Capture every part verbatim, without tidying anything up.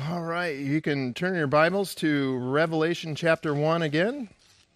All right, you can turn your Bibles to Revelation chapter one again.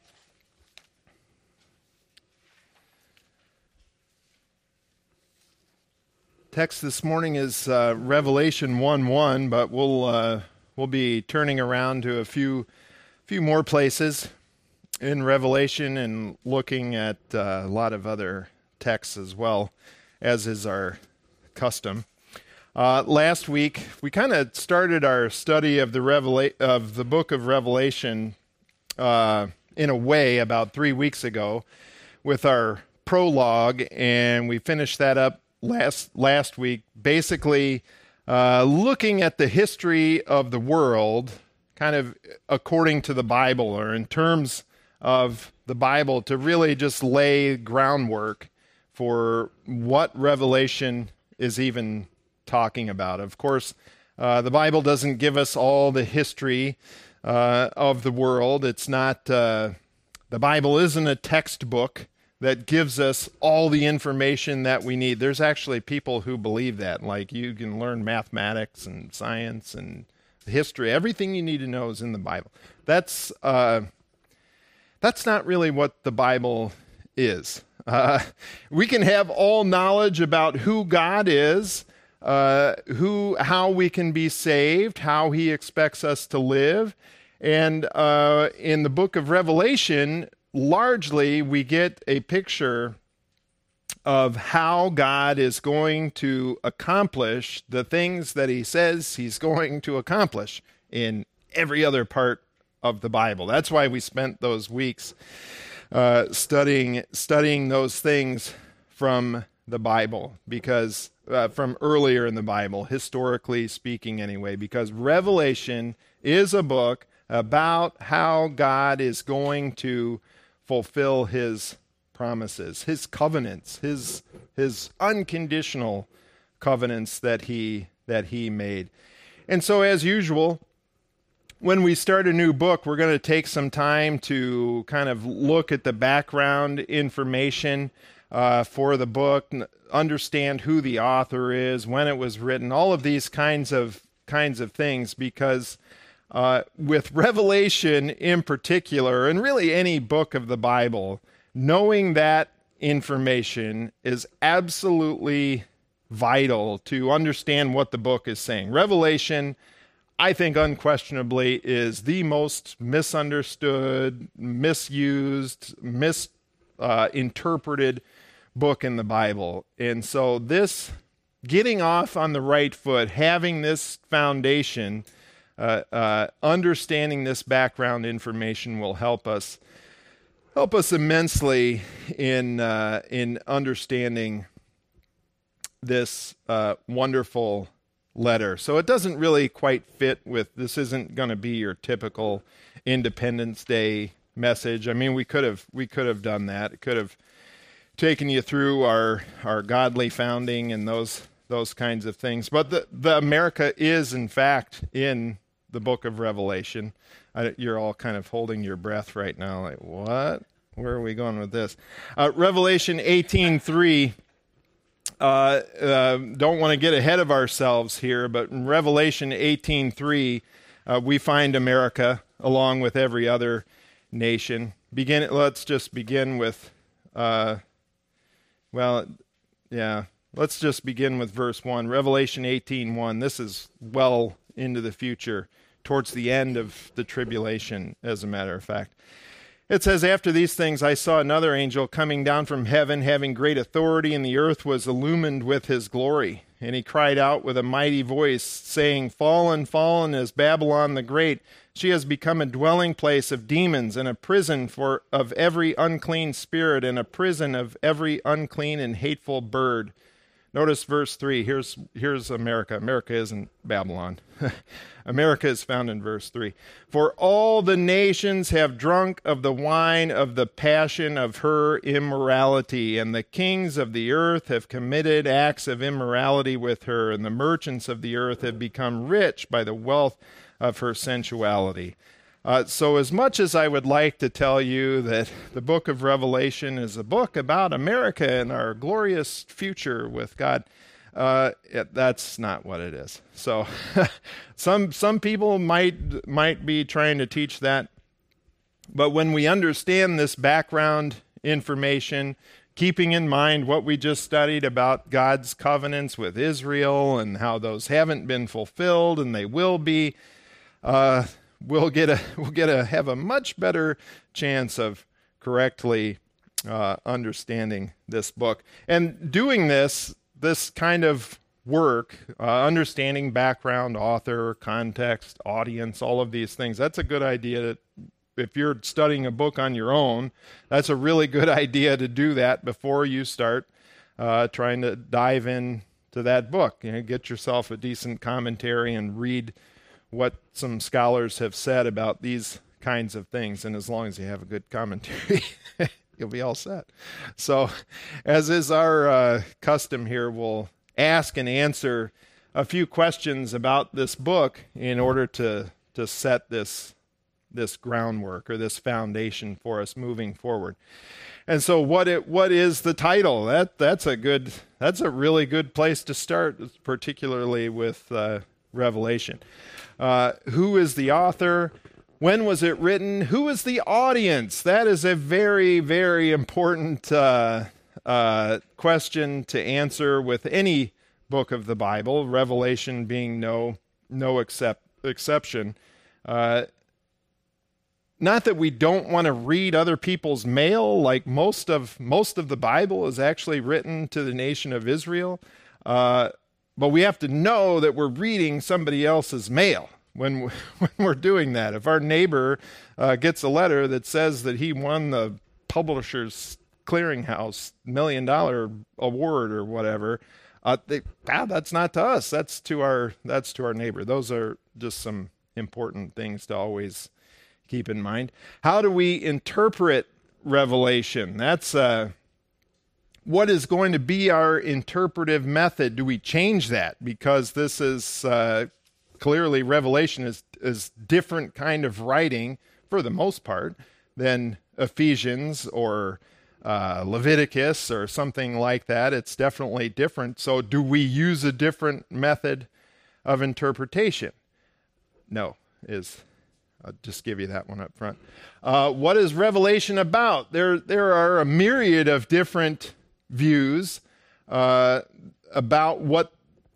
Text this morning is uh, Revelation one one, but we'll uh, we'll be turning around to a few few more places in Revelation and looking at uh, a lot of other texts as well, as is our custom. Uh, last week, we kind of started our study of the Revela- of the book of Revelation uh, in a way about three weeks ago with our prologue, and we finished that up last last week, basically uh, looking at the history of the world, kind of according to the Bible, or in terms of the Bible, to really just lay groundwork for what Revelation is even talking about. Of course, uh, the Bible doesn't give us all the history uh, of the world. It's not, uh, the Bible isn't a textbook that gives us all the information that we need. There's actually people who believe that, like you can learn mathematics and science and history. Everything you need to know is in the Bible. That's, uh, that's not really what the Bible is. Uh, we can have all knowledge about who God is, Uh, who, how we can be saved, how he expects us to live. And uh, in the book of Revelation, largely we get a picture of how God is going to accomplish the things that he says he's going to accomplish in every other part of the Bible. That's why we spent those weeks uh, studying studying those things from the Bible, because Uh, from earlier in the Bible, historically speaking anyway, because Revelation is a book about how God is going to fulfill his promises, his covenants, his his unconditional covenants that he that he made. And so, as usual, when we start a new book, we're going to take some time to kind of look at the background information Uh, for the book, understand who the author is, when it was written, all of these kinds of kinds of things, because uh, with Revelation in particular, and really any book of the Bible, knowing that information is absolutely vital to understand what the book is saying. Revelation, I think unquestionably, is the most misunderstood, misused, misinterpreted uh, book in the Bible. And so this, getting off on the right foot, having this foundation, uh, uh, understanding this background information will help us help us immensely in uh, in understanding this uh, wonderful letter. So it doesn't really quite fit with, this isn't going to be your typical Independence Day message. I mean, we could have we could have done that. It could have taking you through our our godly founding and those those kinds of things. But the, the America is, in fact, in the book of Revelation. I, you're all kind of holding your breath right now, like, what? Where are we going with this? Uh, Revelation eighteen three, uh, uh, don't want to get ahead of ourselves here, but in Revelation eighteen three, uh, we find America along with every other nation. Begin. Let's just begin with... Uh, Well, yeah, let's just begin with verse one. Revelation eighteen one. This is well into the future, towards the end of the tribulation, as a matter of fact. It says, "After these things I saw another angel coming down from heaven, having great authority, and the earth was illumined with his glory. And he cried out with a mighty voice, saying, 'Fallen, fallen is Babylon the Great. She has become a dwelling place of demons and a prison for of every unclean spirit and a prison of every unclean and hateful bird.'" Notice verse three. Here's here's America. America isn't Babylon. America is found in verse three. "For all the nations have drunk of the wine of the passion of her immorality, and the kings of the earth have committed acts of immorality with her, and the merchants of the earth have become rich by the wealth of her sensuality." Uh, so as much as I would like to tell you that the book of Revelation is a book about America and our glorious future with God, Uh, it, that's not what it is. So some some people might might be trying to teach that. But when we understand this background information, keeping in mind what we just studied about God's covenants with Israel and how those haven't been fulfilled and they will be, uh, we'll get a we'll get a have a much better chance of correctly uh, understanding this book. And doing this this kind of work, uh, understanding background, author, context, audience, all of these things, that's a good idea to. If you're studying a book on your own, that's a really good idea to do that before you start uh, trying to dive into that book. You know, get yourself a decent commentary and read what some scholars have said about these kinds of things. And as long as you have a good commentary, you'll be all set. So, as is our uh, custom here, we'll ask and answer a few questions about this book in order to to set this this groundwork or this foundation for us moving forward. And so what it what is the title? That that's a good that's a really good place to start, particularly with uh, Revelation. Uh, who is the author? When was it written? Who is the audience? That is a very, very important uh, uh, question to answer with any book of the Bible, Revelation being no no except, exception. Uh, Not that we don't want to read other people's mail, like most of most of the Bible is actually written to the nation of Israel, uh, but we have to know that we're reading somebody else's mail when, we, when we're doing that. If our neighbor uh, gets a letter that says that he won the Publishers Clearinghouse million dollar award or whatever, uh, they, ah, that's not to us. That's to our that's to our neighbor. Those are just some important things to always keep in mind. How do we interpret Revelation? That's uh, what is going to be our interpretive method. Do we change that? Because this is uh, clearly Revelation is is different kind of writing for the most part than Ephesians or uh, Leviticus or something like that. It's definitely different. So do we use a different method of interpretation? No, is I'll just give you that one up front. Uh, what is Revelation about? There, there are a myriad of different views uh, about what,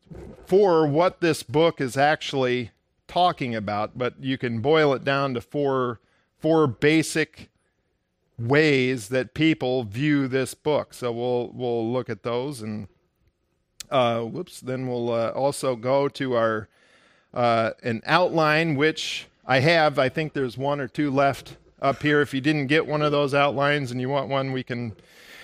for what this book is actually talking about, but you can boil it down to four, four basic ways that people view this book. So we'll we'll look at those, and uh, whoops. Then we'll uh, also go to our uh, an outline which. I have, I think there's one or two left up here. If you didn't get one of those outlines and you want one, we can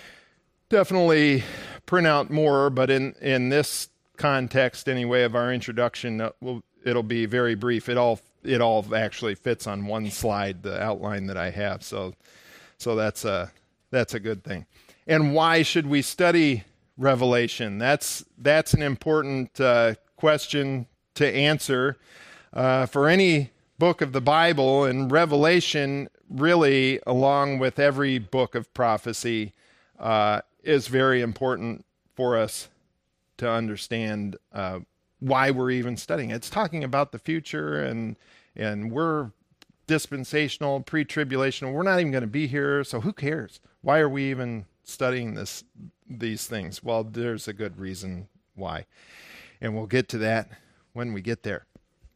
definitely print out more. But in, in this context, anyway, of our introduction, uh, we'll, it'll be very brief. It all it all actually fits on one slide, the outline that I have. So, so that's a that's a good thing. And why should we study Revelation? That's that's an important uh, question to answer uh, for any book of the Bible, and Revelation, really, along with every book of prophecy, uh, is very important for us to understand uh, why we're even studying it. It's talking about the future, and and we're dispensational, pre-tribulational. We're not even going to be here, so who cares? Why are we even studying this? These things? Well, there's a good reason why, and we'll get to that when we get there.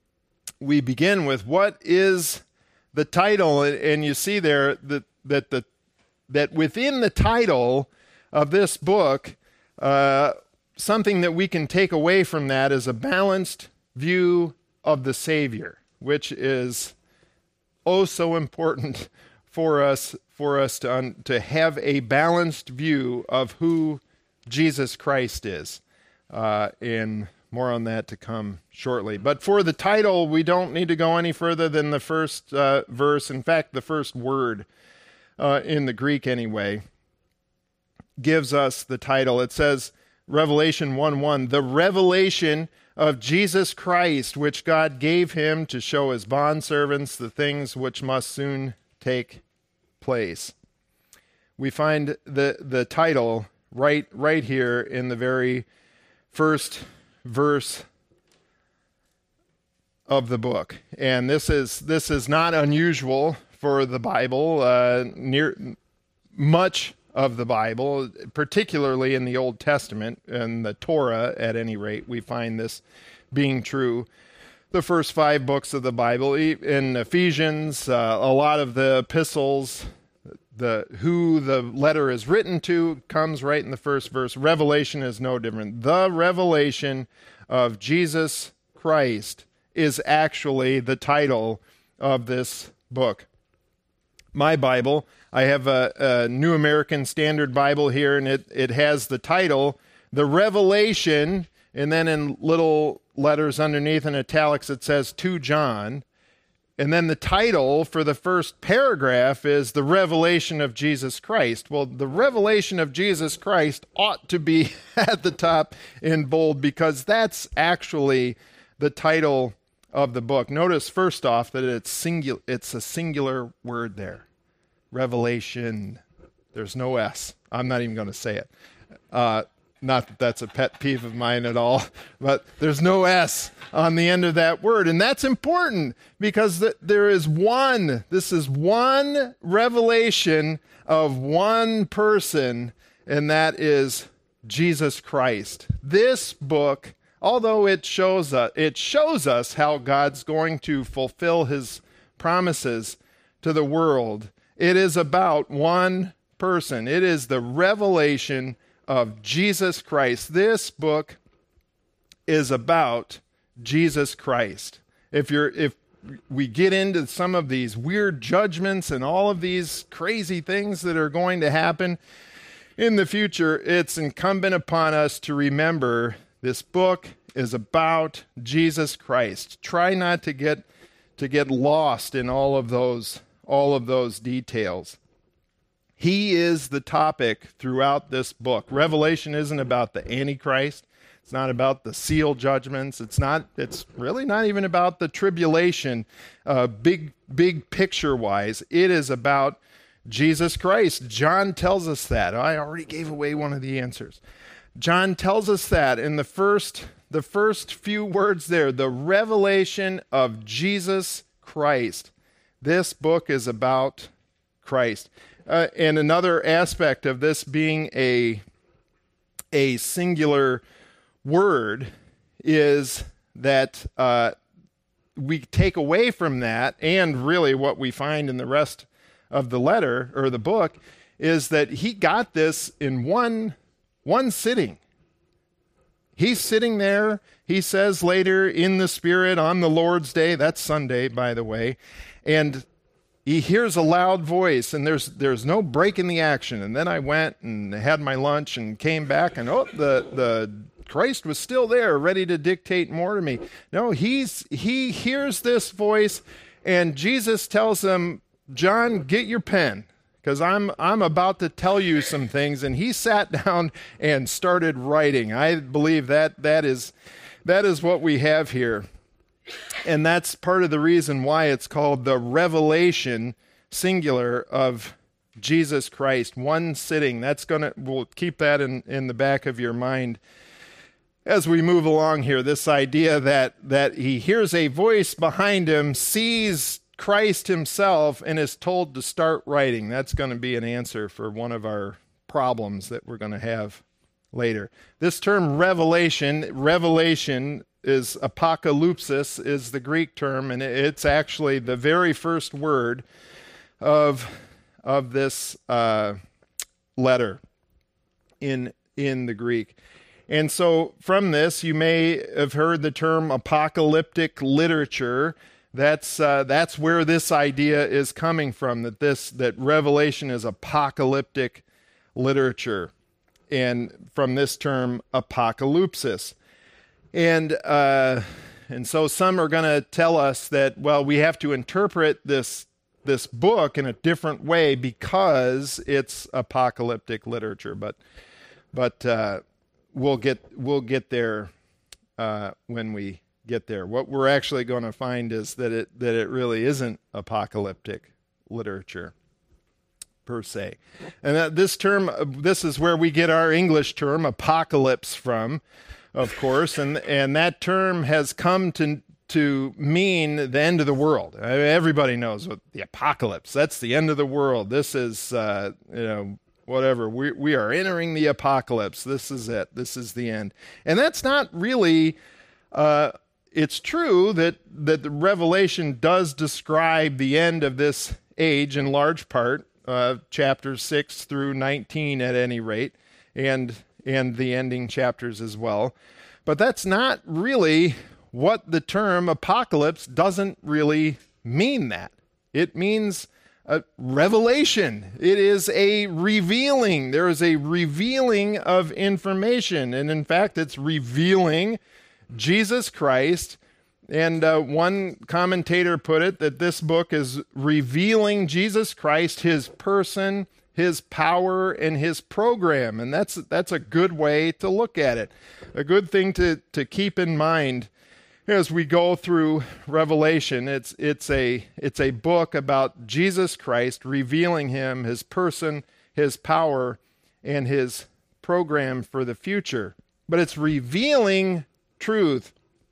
We begin with what is the title, and you see there that that the that within the title of this book, uh, something that we can take away from that is a balanced view of the Savior, which is oh so important for us for us to un, to have a balanced view of who Jesus Christ is, uh, in. More on that to come shortly. But for the title, we don't need to go any further than the first uh, verse. In fact, the first word uh, in the Greek anyway gives us the title. It says, Revelation one one, the revelation of Jesus Christ, which God gave him to show his bondservants the things which must soon take place. We find the, the title right, right here in the very first verse of the book. And this is this is not unusual for the Bible. Uh, near much of the Bible, particularly in the Old Testament and the Torah, at any rate, we find this being true. The first five books of the Bible, in Ephesians, uh, a lot of the epistles, the who the letter is written to comes right in the first verse. Revelation is no different. The revelation of Jesus Christ is actually the title of this book. My Bible, I have a, a New American Standard Bible here, and it, it has the title, The Revelation, and then in little letters underneath in italics it says, To John. And then the title for the first paragraph is The Revelation of Jesus Christ. Well, the revelation of Jesus Christ ought to be at the top in bold, because that's actually the title of the book. Notice first off that it's singular, it's a singular word there. Revelation. There's no S. I'm not even going to say it. Uh, Not that that's a pet peeve of mine at all, but there's no S on the end of that word. And that's important because th- there is one, this is one revelation of one person, and that is Jesus Christ. This book, although it shows us, it shows us how God's going to fulfill his promises to the world, it is about one person. It is the revelation of Jesus Christ. This book is about Jesus Christ. If you're if we get into some of these weird judgments and all of these crazy things that are going to happen in the future, it's incumbent upon us to remember this book is about Jesus Christ. Try not to get to get lost in all of those all of those details. He is the topic throughout this book. Revelation isn't about the Antichrist. It's not about the seal judgments. It's not. It's really not even about the tribulation, uh, big, big picture-wise. It is about Jesus Christ. John tells us that. I already gave away one of the answers. John tells us that in the first, the first few words there, the revelation of Jesus Christ. This book is about Christ. Uh, and another aspect of this being a, a singular word is that uh, we take away from that, and really what we find in the rest of the letter or the book is that he got this in one, one sitting. He's sitting there, he says later, in the Spirit on the Lord's Day. That's Sunday, by the way. And he hears a loud voice, and there's there's no break in the action. And then I went and had my lunch and came back, and oh, the the Christ was still there, ready to dictate more to me. No, he's he hears this voice, and Jesus tells him, John, get your pen, because I'm I'm about to tell you some things. And he sat down and started writing. I believe that that is that is what we have here. And that's part of the reason why it's called the revelation, singular, of Jesus Christ. One sitting. That's going to, we'll keep that in, in the back of your mind as we move along here. This idea that, that he hears a voice behind him, sees Christ himself, and is told to start writing. That's going to be an answer for one of our problems that we're going to have later. This term revelation, revelation, is apocalypsis, is the Greek term, and it's actually the very first word of of this uh, letter in in the Greek. And so from this, you may have heard the term apocalyptic literature. That's uh, that's where this idea is coming from, that this that Revelation is apocalyptic literature, and from this term apocalypsis. And uh, and so some are going to tell us that, well, we have to interpret this this book in a different way because it's apocalyptic literature. But but uh, we'll get we'll get there uh, when we get there. What we're actually going to find is that it that it really isn't apocalyptic literature per se. And that this term, this is where we get our English term apocalypse from. of course, and and that term has come to to mean the end of the world. I mean, everybody knows what the apocalypse. That's the end of the world. This is uh, you know whatever. We we are entering the apocalypse. This is it. This is the end. And that's not really. Uh, it's true that that the Revelation does describe the end of this age in large part, uh, chapters six through nineteen at any rate, and and the ending chapters as well. But that's not really what the term apocalypse doesn't really mean that. It means a revelation. It is a revealing. There is a revealing of information. And in fact, it's revealing Jesus Christ. And uh, one commentator put it that this book is revealing Jesus Christ, his person, his power, and his program. And that's that's a good way to look at it. A good thing to, to keep in mind as we go through Revelation. It's it's a it's a book about Jesus Christ, revealing him, his person, his power, and his program for the future. But it's revealing truth.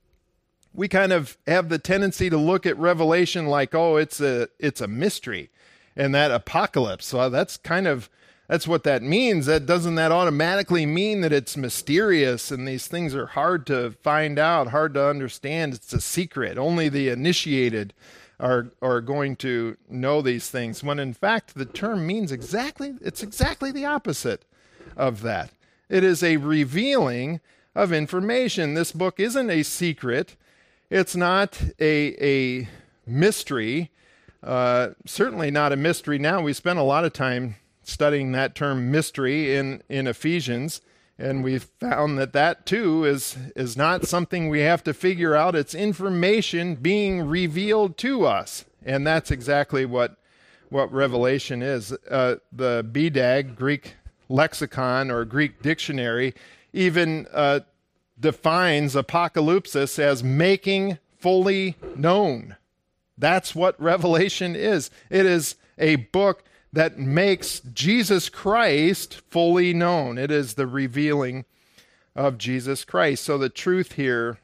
We kind of have the tendency to look at Revelation like, oh, it's a it's a mystery, and that apocalypse. So that's kind of that's what that means. That doesn't that automatically mean that it's mysterious and these things are hard to find out, hard to understand? It's a secret. Only the initiated are are going to know these things. When in fact the term means exactly it's exactly the opposite of that. It is a revealing of information. This book isn't a secret. It's not a a mystery. Uh, certainly not a mystery now. We spent a lot of time studying that term mystery in, in Ephesians, and we've found that that too is is not something we have to figure out. It's information being revealed to us, and that's exactly what what Revelation is. Uh, the B D A G, Greek lexicon or Greek dictionary, even uh, defines apocalypsis as making fully known. That's what Revelation is. It is a book that makes Jesus Christ fully known. It is the revealing of Jesus Christ. So the truth here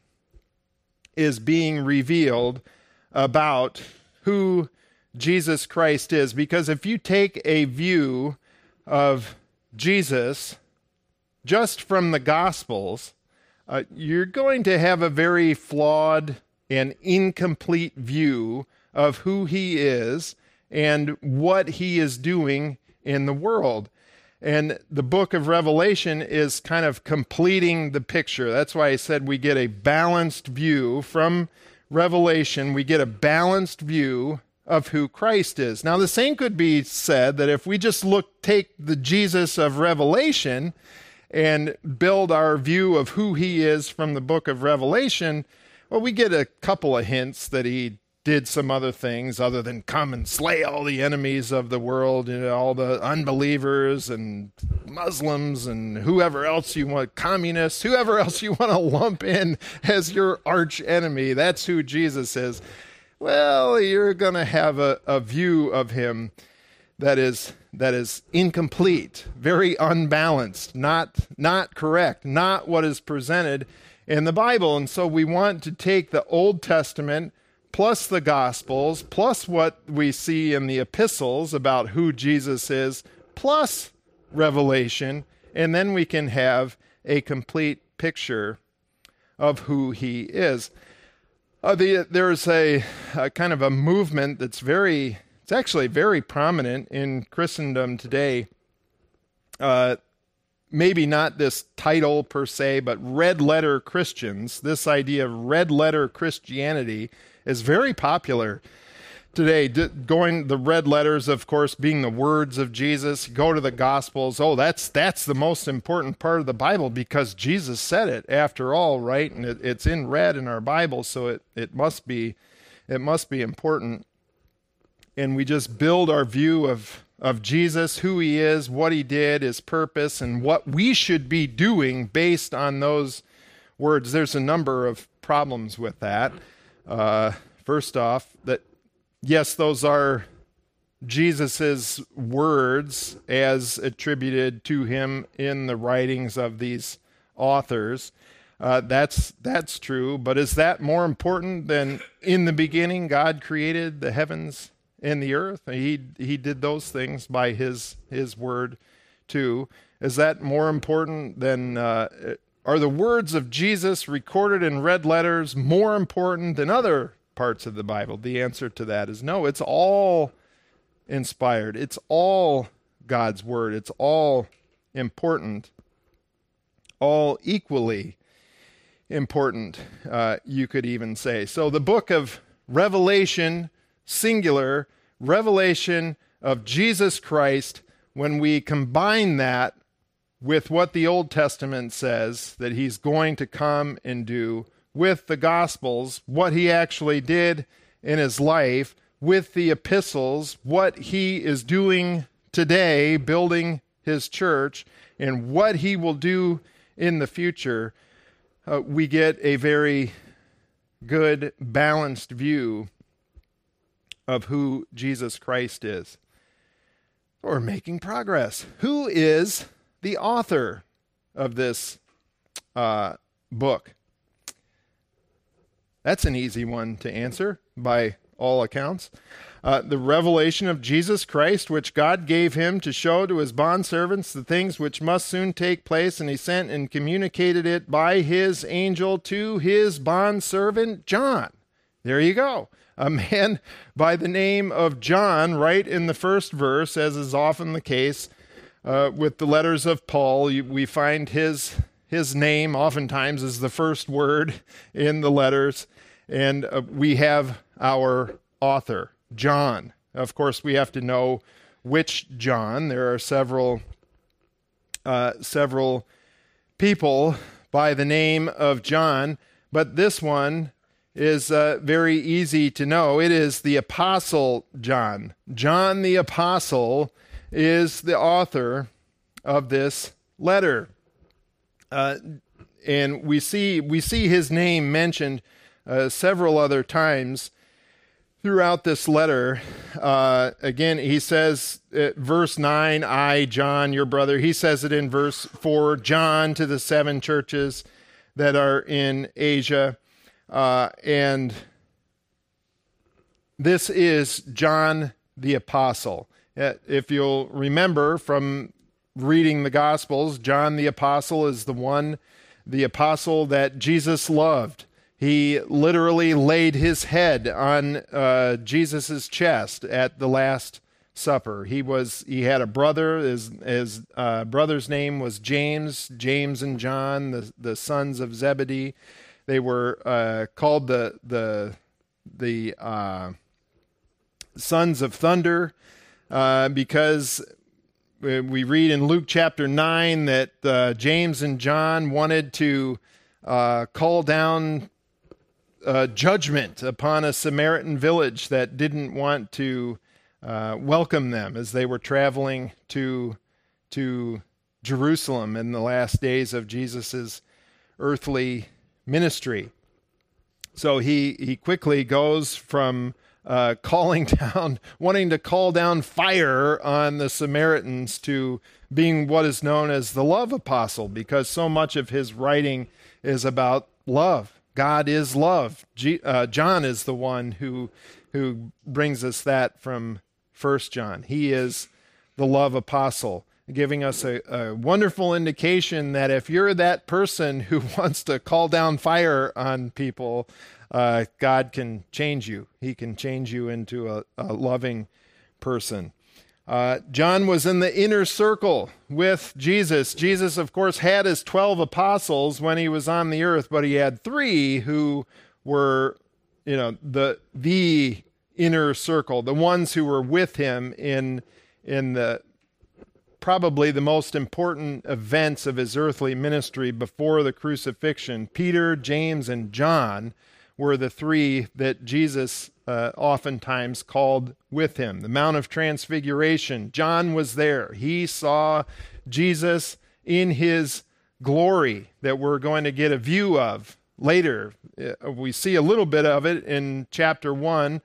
is being revealed about who Jesus Christ is. Because if you take a view of Jesus just from the Gospels, uh, you're going to have a very flawed and incomplete view of who he is and what he is doing in the world. And the book of Revelation is kind of completing the picture. That's why I said we get a balanced view from Revelation. We get a balanced view of who Christ is. Now, the same could be said that if we just look, take the Jesus of Revelation and build our view of who he is from the book of Revelation, well, we get a couple of hints that he did some other things other than come and slay all the enemies of the world, you know, all the unbelievers and Muslims and whoever else you want, communists, whoever else you want to lump in as your arch enemy. That's who Jesus is. Well, you're going to have a, a view of him that is that is incomplete, very unbalanced, not not correct, not what is presented in the Bible. And so we want to take the Old Testament plus the Gospels, plus what we see in the epistles about who Jesus is, plus Revelation, and then we can have a complete picture of who he is. Uh, the, there's a, a kind of a movement that's very, it's actually very prominent in Christendom today. Uh, maybe not this title per se, but red letter Christians. This idea of red letter Christianity is very popular today. D- going the red letters, of course, being the words of Jesus. Go to the Gospels. Oh, that's that's the most important part of the Bible because Jesus said it. After all, right? And it, it's in red in our Bible, so it it must be it must be important. And we just build our view of of Jesus, who he is, what he did, his purpose, and what we should be doing based on those words. There's a number of problems with that. Uh, first off, that yes, those are Jesus's words as attributed to him in the writings of these authors. Uh, that's that's true, but is that more important than in the beginning God created the heavens and the earth? He he did those things by his his word too. Is that more important than uh, are the words of Jesus recorded in red letters more important than other parts of the Bible? The answer to that is no. It's all inspired. It's all God's word. It's all important, all equally important, uh, you could even say. So the book of Revelation, singular, revelation of Jesus Christ, when we combine that with what the Old Testament says that he's going to come and do, with the Gospels, what he actually did in his life, with the epistles, what he is doing today, building his church, and what he will do in the future, Uh, we get a very good, balanced view of who Jesus Christ is. We're making progress. Who is the author of this uh, book? That's an easy one to answer by all accounts. Uh, the revelation of Jesus Christ, which God gave him to show to his bondservants the things which must soon take place, and he sent and communicated it by his angel to his bondservant John. There you go. A man by the name of John, right in the first verse, as is often the case uh, with the letters of Paul. We find his his name oftentimes is the first word in the letters, and uh, we have our author, John. Of course, we have to know which John. There are several uh, several people by the name of John, but this one is uh, very easy to know. It is the Apostle John. John the Apostle is the author of this letter. Uh, and we see we see his name mentioned uh, several other times throughout this letter. Uh, again, he says at verse nine, I, John, your brother. He says it in verse four, John to the seven churches that are in Asia. Uh, and this is John the Apostle. Uh, if you'll remember from reading the Gospels, John the Apostle is the one, the apostle that Jesus loved. He literally laid his head on uh, Jesus' chest at the Last Supper. He was he had a brother. His, his uh, brother's name was James. James and John, the the sons of Zebedee. They were uh, called the the the uh, sons of thunder uh, because we read in Luke chapter nine that uh, James and John wanted to uh, call down Uh, judgment upon a Samaritan village that didn't want to uh, welcome them as they were traveling to to Jerusalem in the last days of Jesus's earthly ministry. So he he quickly goes from uh, calling down, wanting to call down fire on the Samaritans, to being what is known as the love apostle, because so much of his writing is about love. God is love. G, uh, John is the one who who brings us that from First John. He is the love apostle, giving us a, a wonderful indication that if you're that person who wants to call down fire on people, uh, God can change you. He can change you into a, a loving person. Uh, John was in the inner circle with Jesus. Jesus, of course, had his twelve apostles when he was on the earth, but he had three who were, you know, the the inner circle, the ones who were with him in in the probably the most important events of his earthly ministry before the crucifixion. Peter, James, and John were the three that Jesus uh, oftentimes called with him. The Mount of Transfiguration, John was there. He saw Jesus in his glory that we're going to get a view of later. Uh, we see a little bit of it in chapter one.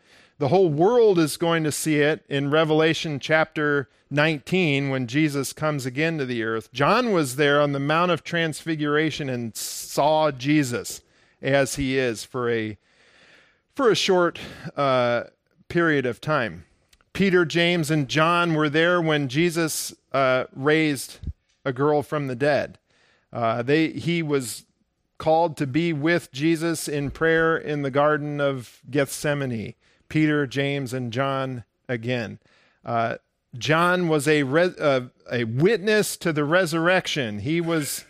The whole world is going to see it in Revelation chapter nineteen when Jesus comes again to the earth. John was there on the Mount of Transfiguration and saw Jesus as he is for a for a short uh, period of time. Peter, James, and John were there when Jesus uh, raised a girl from the dead. Uh, they he was called to be with Jesus in prayer in the Garden of Gethsemane. Peter, James, and John again. Uh, John was a re- uh, a witness to the resurrection. He was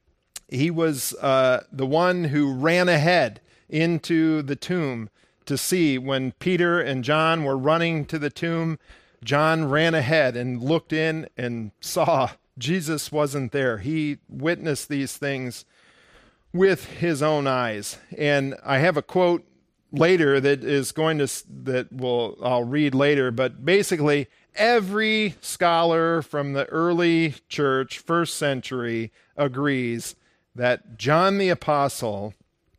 he was uh, the one who ran ahead into the tomb to see when Peter and John were running to the tomb. John ran ahead and looked in and saw Jesus wasn't there. He witnessed these things with his own eyes. And I have a quote later that is going to, that will, I'll read later, but basically every scholar from the early church, first century, agrees that John the Apostle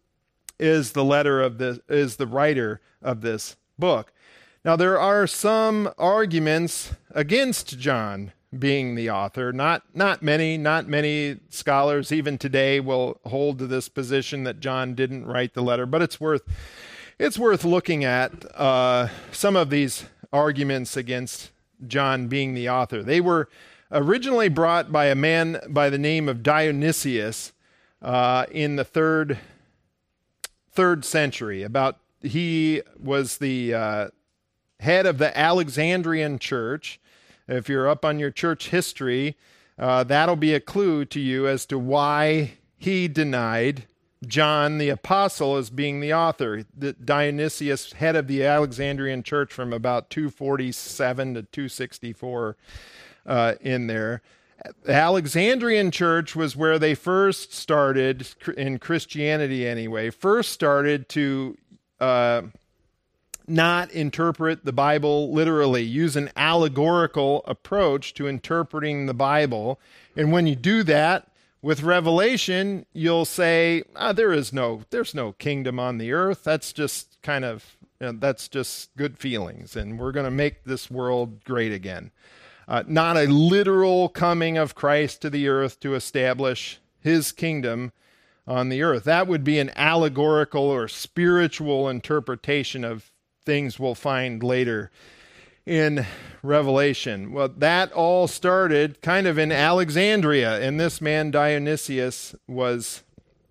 is the letter of this, is the writer of this book. Now there are some arguments against John being the author. Not not many, not many scholars even today will hold to this position that John didn't write the letter, but it's worth It's worth looking at uh, some of these arguments against John being the author. They were originally brought by a man by the name of Dionysius uh, in the third third century. About he was the uh, head of the Alexandrian church. If you're up on your church history, uh, that'll be a clue to you as to why he denied John the Apostle as being the author. The Dionysius, head of the Alexandrian church from about two forty-seven to two sixty-four uh, in there. The Alexandrian church was where they first started, in Christianity anyway, first started to uh, not interpret the Bible literally, use an allegorical approach to interpreting the Bible. And when you do that, with Revelation, you'll say, ah, there is no, there's no kingdom on the earth. That's just kind of, you know, that's just good feelings, and we're going to make this world great again. Uh, not a literal coming of Christ to the earth to establish his kingdom on the earth. That would be an allegorical or spiritual interpretation of things we'll find later in Revelation. Well, that all started kind of in Alexandria, and this man Dionysius was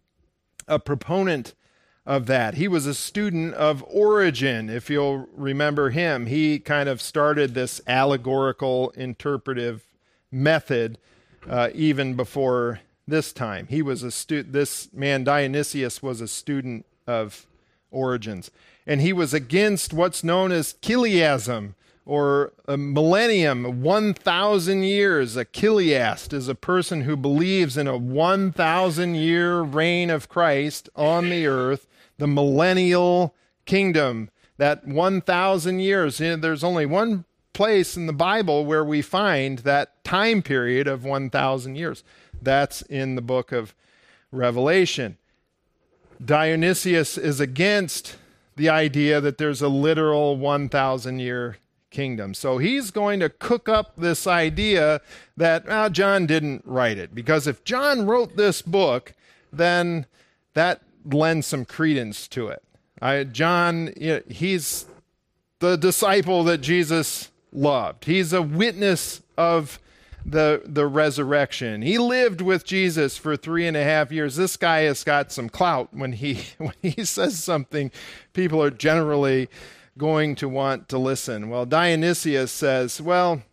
a proponent of that. He was a student of Origen, if you'll remember him. He kind of started this allegorical interpretive method uh, even before this time. He was a stu- this man Dionysius was a student of Origen's, and he was against what's known as chiliasm, or a millennium, one thousand years. A chiliast is a person who believes in a one thousand year reign of Christ on the earth, the millennial kingdom. That one thousand years, you know, there's only one place in the Bible where we find that time period of one thousand years. That's in the book of Revelation. Dionysius is against the idea that there's a literal one thousand year kingdom. So he's going to cook up this idea that well, John didn't write it, because if John wrote this book, then that lends some credence to it. I, John, you know, he's the disciple that Jesus loved. He's a witness of the the resurrection. He lived with Jesus for three and a half years. This guy has got some clout. When he when he says something, people are generally going to want to listen. Well, Dionysius says, well,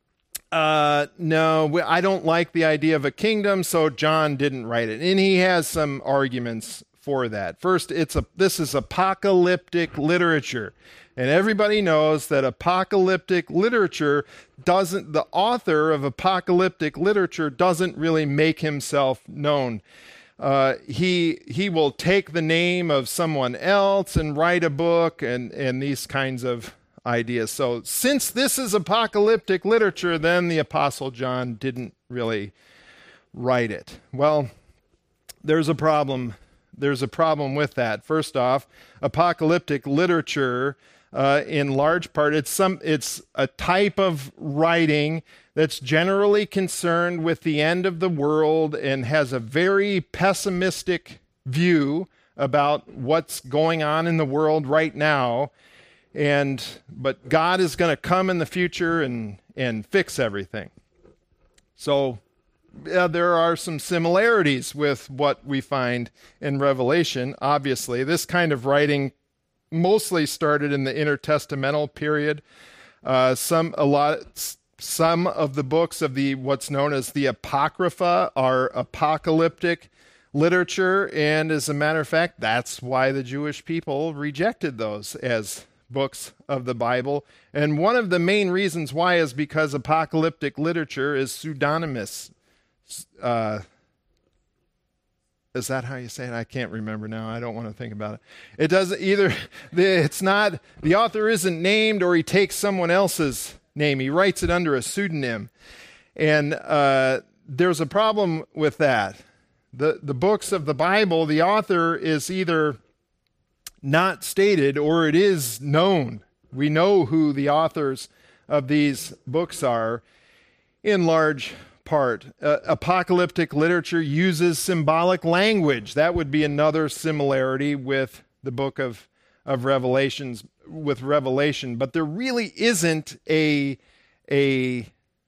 uh, no, I don't like the idea of a kingdom, so John didn't write it. And he has some arguments for that. First, it's a this is apocalyptic literature. And everybody knows that apocalyptic literature doesn't, the author of apocalyptic literature doesn't really make himself known. Uh, he he will take the name of someone else and write a book and, and these kinds of ideas. So since this is apocalyptic literature, then the Apostle John didn't really write it. Well, there's a problem. There's a problem with that. First off, apocalyptic literature uh, in large part. It's some, it's a type of writing that's generally concerned with the end of the world and has a very pessimistic view about what's going on in the world right now. And but God is going to come in the future and and fix everything. So yeah, there are some similarities with what we find in Revelation. Obviously, this kind of writing mostly started in the intertestamental period. Uh, some a lot some of the books of the what's known as the Apocrypha are apocalyptic literature, and as a matter of fact, that's why the Jewish people rejected those as books of the Bible. And one of the main reasons why is because apocalyptic literature is pseudonymous. Uh, is that how you say it? I can't remember now. I don't want to think about it. It doesn't either. It's not, the author isn't named, or he takes someone else's name. He writes it under a pseudonym. And uh, there's a problem with that. The, the books of the Bible, the author is either not stated or it is known. We know who the authors of these books are in large part. Uh, apocalyptic literature uses symbolic language. That would be another similarity with the book of, of Revelations, with Revelation. But there really isn't a, a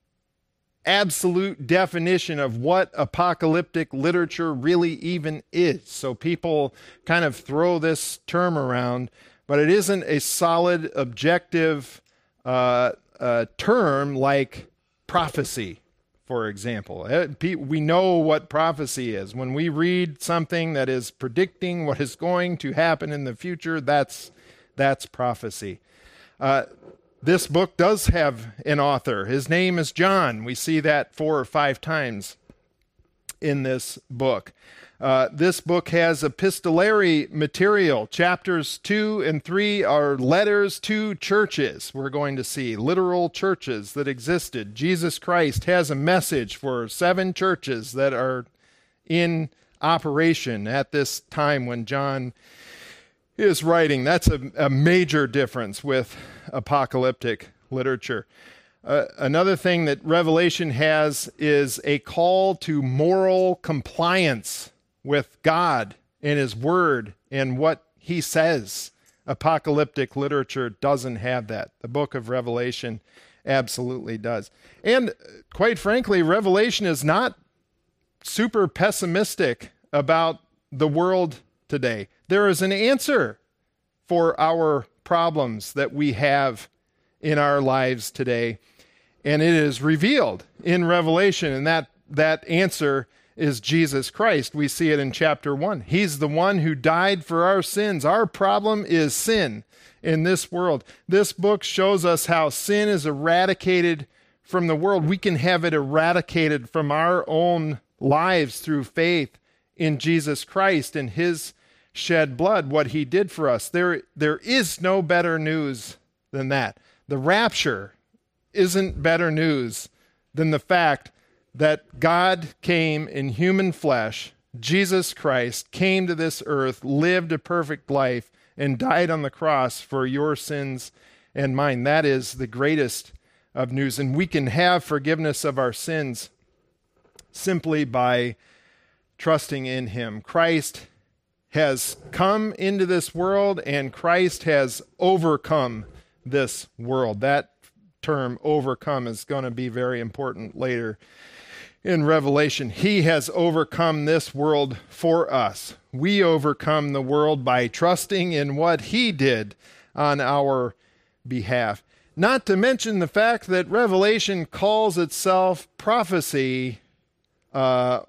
absolute definition of what apocalyptic literature really even is. So people kind of throw this term around, but it isn't a solid, objective uh, uh, term like prophecy, for example. We know what prophecy is. When we read something that is predicting what is going to happen in the future, that's, that's prophecy. Uh, This book does have an author. His name is John. We see that four or five times in this book. Uh, this book has epistolary material. Chapters two and three are letters to churches. We're going to see literal churches that existed. Jesus Christ has a message for seven churches that are in operation at this time when John is writing. That's a, a major difference with apocalyptic literature. Uh, another thing that Revelation has is a call to moral compliance with God and His Word and what He says. Apocalyptic literature doesn't have that. The book of Revelation absolutely does. And quite frankly, Revelation is not super pessimistic about the world today. There is an answer for our problems that we have in our lives today, and it is revealed in Revelation, and that, that answer is Jesus Christ. We see it in chapter one. He's the one who died for our sins. Our problem is sin in this world. This book shows us how sin is eradicated from the world. We can have it eradicated from our own lives through faith in Jesus Christ and His shed blood, what He did for us. There, there is no better news than that. The rapture isn't better news than the fact that God came in human flesh. Jesus Christ came to this earth, lived a perfect life, and died on the cross for your sins and mine. That is the greatest of news. And we can have forgiveness of our sins simply by trusting in Him. Christ has come into this world, and Christ has overcome this world. That term, overcome, is going to be very important later in Revelation. He has overcome this world for us. We overcome the world by trusting in what He did on our behalf. Not to mention the fact that Revelation calls itself prophecy uh,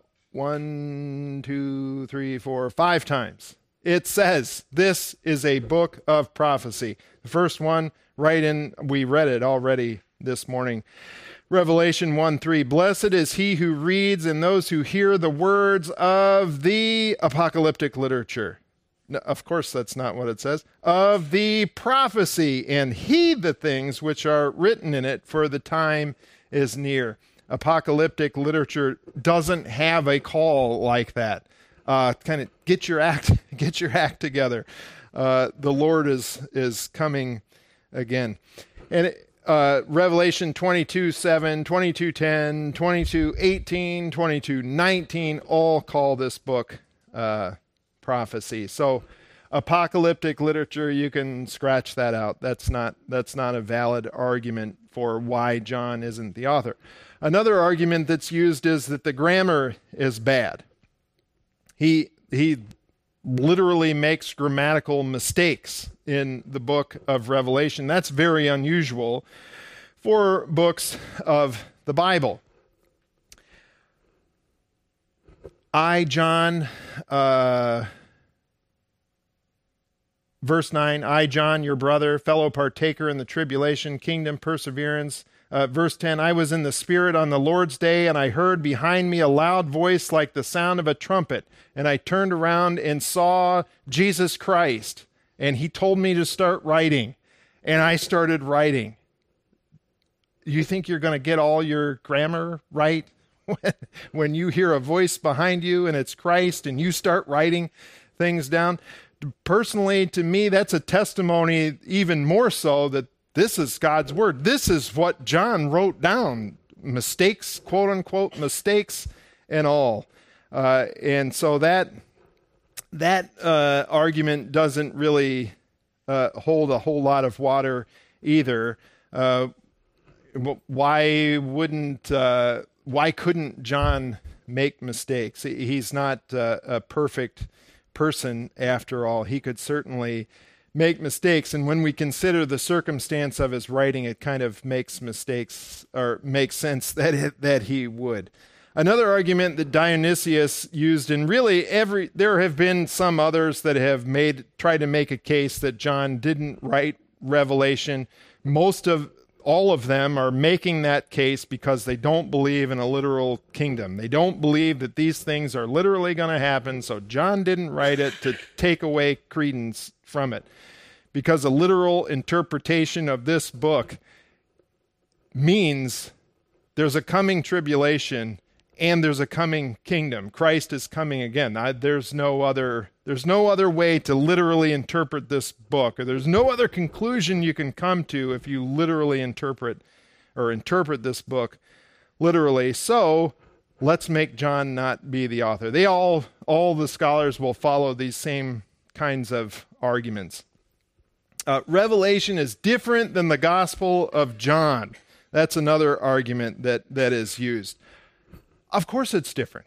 one, two, three, four, five times. It says this is a book of prophecy. The first one, right in, we read it already this morning. Revelation one three, blessed is he who reads and those who hear the words of the apocalyptic literature. No, of course, that's not what it says. Of the prophecy, and heed the things which are written in it, for the time is near. Apocalyptic literature doesn't have a call like that. Uh, kind of get your act, get your act together. uh, the Lord is is coming again. And uh, Revelation twenty-two seven, twenty-two ten, twenty-two eighteen, twenty-two nineteen all call this book uh, prophecy. So apocalyptic literature, you can scratch that out. That's not that's not a valid argument for why John isn't the author. Another argument that's used is that the grammar is bad. He he literally makes grammatical mistakes in the book of Revelation. That's very unusual for books of the Bible. I, John, uh, verse nine, I, John, your brother, fellow partaker in the tribulation, kingdom, perseverance. Uh, verse ten, I was in the Spirit on the Lord's day, and I heard behind me a loud voice like the sound of a trumpet. And I turned around and saw Jesus Christ. And he told me to start writing. And I started writing. You think you're going to get all your grammar right when you hear a voice behind you and it's Christ and you start writing things down? Personally, to me, that's a testimony even more so that this is God's word. This is what John wrote down. Mistakes, quote unquote, mistakes and all. Uh, and so that that uh, argument doesn't really uh, hold a whole lot of water either. Uh, why wouldn't, uh, why couldn't John make mistakes? He's not uh, a perfect person after all. He could certainly make mistakes, and when we consider the circumstance of his writing, it kind of makes mistakes, or makes sense that it, that he would. Another argument that Dionysius used, and really every, there have been some others that have made, tried to make a case that John didn't write Revelation. Most of, all of them are making that case because they don't believe in a literal kingdom. They don't believe that these things are literally going to happen, so John didn't write it to take away credence from it. Because a literal interpretation of this book means there's a coming tribulation and there's a coming kingdom. Christ is coming again. I, there's no other there's no other way to literally interpret this book, or there's no other conclusion you can come to if you literally interpret or interpret this book literally. So let's make John not be the author. They all all the scholars will follow these same kinds of arguments. Uh, Revelation is different than the Gospel of John. That's another argument that, that is used. Of course it's different.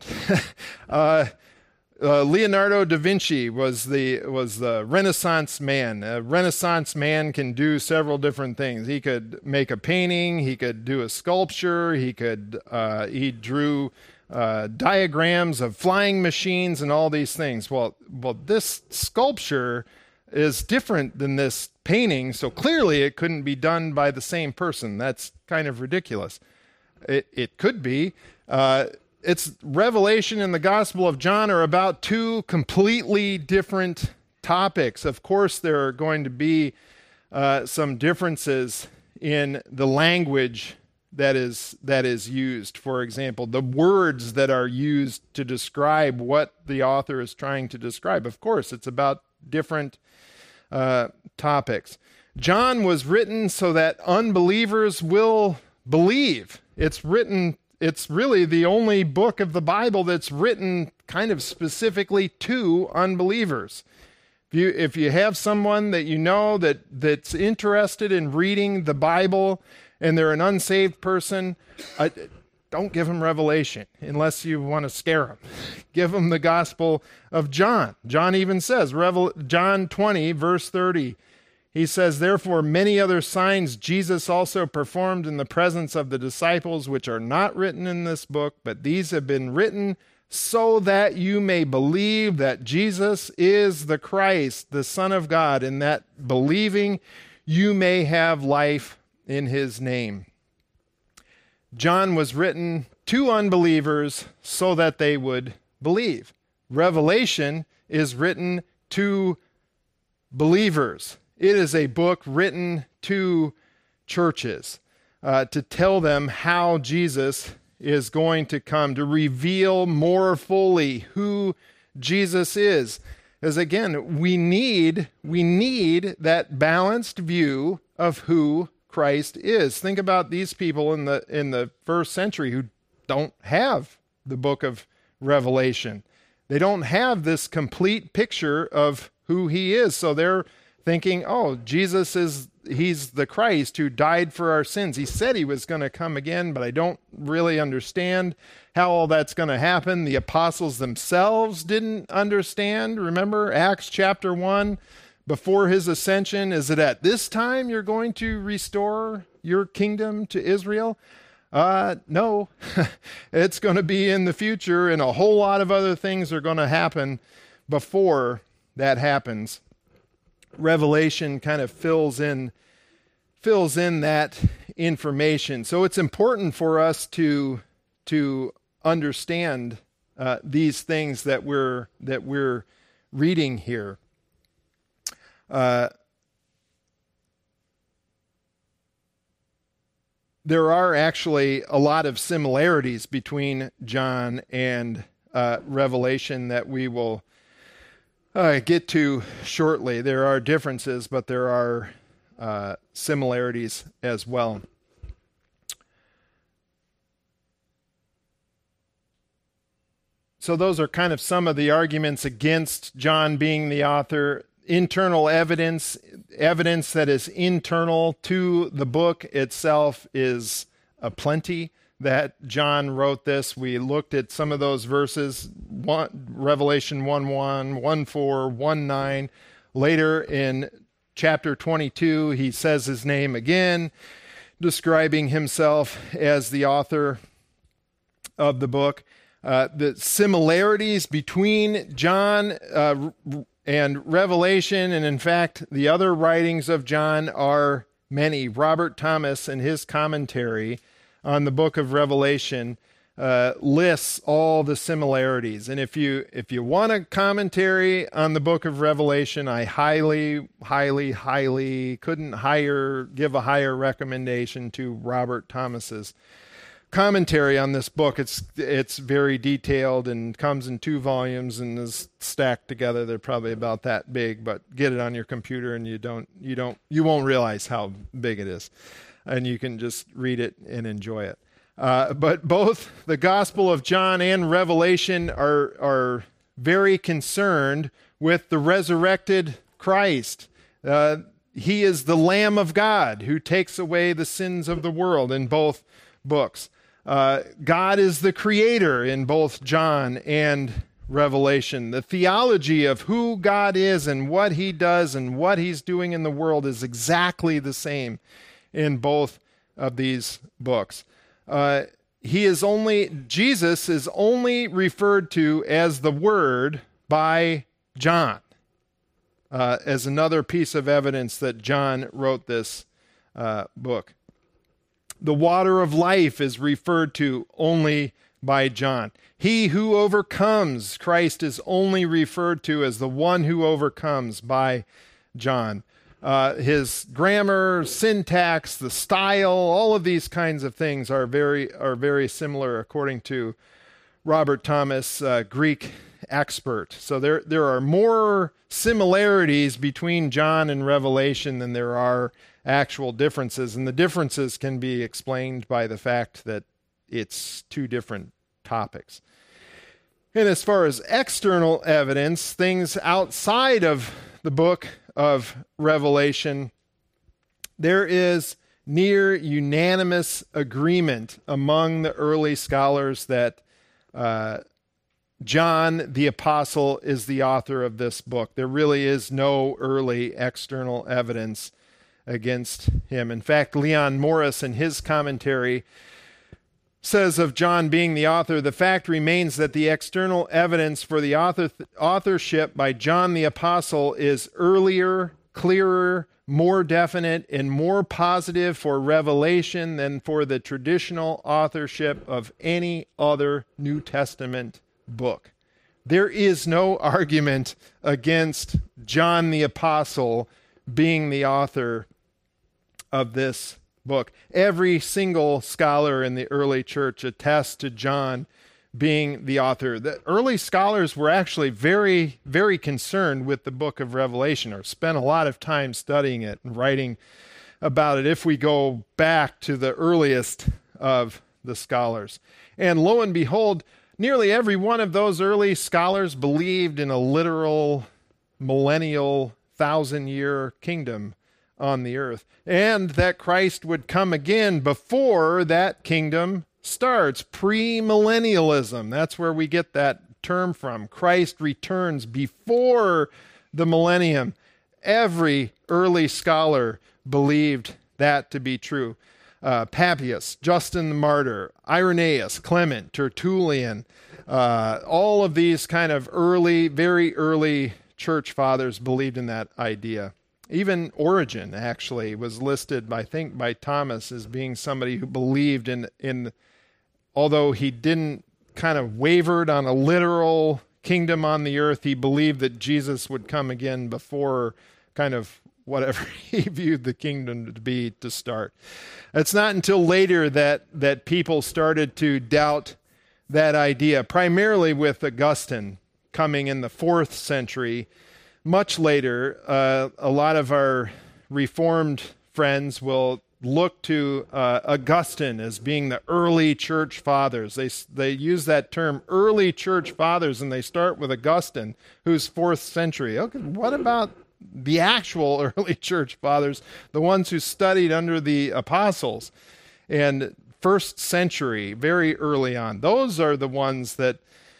uh, uh, Leonardo da Vinci was the was the Renaissance man. A Renaissance man can do several different things. He could make a painting. He could do a sculpture. He could uh, he drew uh, diagrams of flying machines and all these things. Well, well, this sculpture is different than this painting, so clearly it couldn't be done by the same person. That's kind of ridiculous. It it could be. Uh, it's Revelation and the Gospel of John are about two completely different topics. Of course, there are going to be uh, some differences in the language that is that is used. For example, the words that are used to describe what the author is trying to describe. Of course, it's about different uh, topics. John was written so that unbelievers will believe. It's written. It's really the only book of the Bible that's written kind of specifically to unbelievers. If you, if you have someone that you know that, that's interested in reading the Bible and they're an unsaved person, uh, don't give them Revelation unless you want to scare them. Give them the Gospel of John. John even says, Revel- John twenty, verse thirty, he says, therefore many other signs Jesus also performed in the presence of the disciples, which are not written in this book, but these have been written so that you may believe that Jesus is the Christ, the Son of God, and that believing you may have life in his name. John was written to unbelievers so that they would believe. Revelation is written to believers. It is a book written to churches uh, to tell them how Jesus is going to come, to reveal more fully who Jesus is. Because again, we need, we need that balanced view of who Christ is. Think about these people in the in the first century who don't have the book of Revelation. They don't have this complete picture of who he is. So they're thinking, oh, Jesus is, he's the Christ who died for our sins. He said he was going to come again, but I don't really understand how all that's going to happen. The apostles themselves didn't understand. Remember Acts chapter one, before his ascension, is it at this time you're going to restore your kingdom to Israel? Uh, no, it's going to be in the future, and a whole lot of other things are going to happen before that happens. Revelation kind of fills in fills in that information. So it's important for us to to understand uh, these things that we're that we're reading here. Uh, there are actually a lot of similarities between John and uh, Revelation that we will uh, get to shortly. There are differences, but there are uh, similarities as well. So those are kind of some of the arguments against John being the author. Internal evidence, evidence that is internal to the book itself is aplenty that John wrote this. We looked at some of those verses, one, Revelation one one, one four, one nine. Later in chapter twenty-two, he says his name again, describing himself as the author of the book. Uh, the similarities between John uh, and Revelation, and in fact, the other writings of John are many. Robert Thomas, in his commentary on the book of Revelation, uh, lists all the similarities. And if you if you want a commentary on the book of Revelation, I highly, highly, highly couldn't higher give a higher recommendation to Robert Thomas's commentary on this book. It's it's very detailed and comes in two volumes and is stacked together. They're probably about that big, but get it on your computer and you don't you don't you won't realize how big it is, and you can just read it and enjoy it. Uh, but both the Gospel of John and Revelation are are very concerned with the resurrected Christ. Uh, he is the Lamb of God who takes away the sins of the world in both books. Uh, God is the creator in both John and Revelation. The theology of who God is and what he does and what he's doing in the world is exactly the same in both of these books. Uh, he is only, Jesus is only referred to as the Word by John, uh, as another piece of evidence that John wrote this uh, book. The water of life is referred to only by John. He who overcomes, Christ is only referred to as the one who overcomes by John. Uh, his grammar, syntax, the style, all of these kinds of things are very are very similar according to Robert Thomas, uh, Greek expert. So there there are more similarities between John and Revelation than there are actual differences, and the differences can be explained by the fact that it's two different topics. And as far as external evidence, things outside of the book of Revelation, there is near unanimous agreement among the early scholars that uh, John the Apostle is the author of this book. There really is no early external evidence against him. In fact, Leon Morris, in his commentary, says of John being the author, the fact remains that the external evidence for the author, authorship by John the Apostle is earlier, clearer, more definite, and more positive for Revelation than for the traditional authorship of any other New Testament book. There is no argument against John the Apostle being the author of this book. Every single scholar in the early church attests to John being the author. The early scholars were actually very, very concerned with the book of Revelation, or spent a lot of time studying it and writing about it if we go back to the earliest of the scholars. And lo and behold, nearly every one of those early scholars believed in a literal millennial thousand-year kingdom on the earth, and that Christ would come again before that kingdom starts. Premillennialism, that's where we get that term from. Christ returns before the millennium. Every early scholar believed that to be true. Uh, Papias, Justin the Martyr, Irenaeus, Clement, Tertullian, uh, all of these kind of early, very early church fathers believed in that idea. Even Origen actually was listed, I think, by Thomas as being somebody who believed in, in although he didn't kind of wavered on a literal kingdom on the earth, he believed that Jesus would come again before kind of whatever he viewed the kingdom to be to start. It's not until later that, that people started to doubt that idea, primarily with Augustine coming in the fourth century. Much later, uh, a lot of our Reformed friends will look to uh, Augustine as being the early church fathers. They they use that term, early church fathers, and they start with Augustine, who's fourth century. Okay, what about the actual early church fathers, the ones who studied under the apostles and first century, very early on? Those are the ones that